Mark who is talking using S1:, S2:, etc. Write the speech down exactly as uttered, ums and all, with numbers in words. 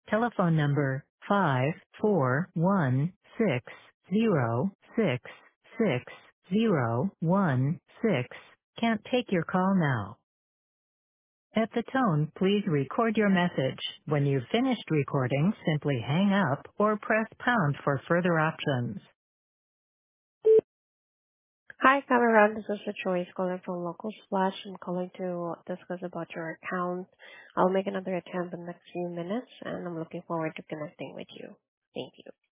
S1: Telephone number five four one six zero six six zero one six can't take your call now. At the tone, please record your message. When you've finished recording, simply hang up or press pound for further options.
S2: Hi, Cameron. This is Joyce calling from Local Splash. I'm calling to discuss about your account. I'll make another attempt in the next few minutes, and I'm looking forward to connecting with you. Thank you.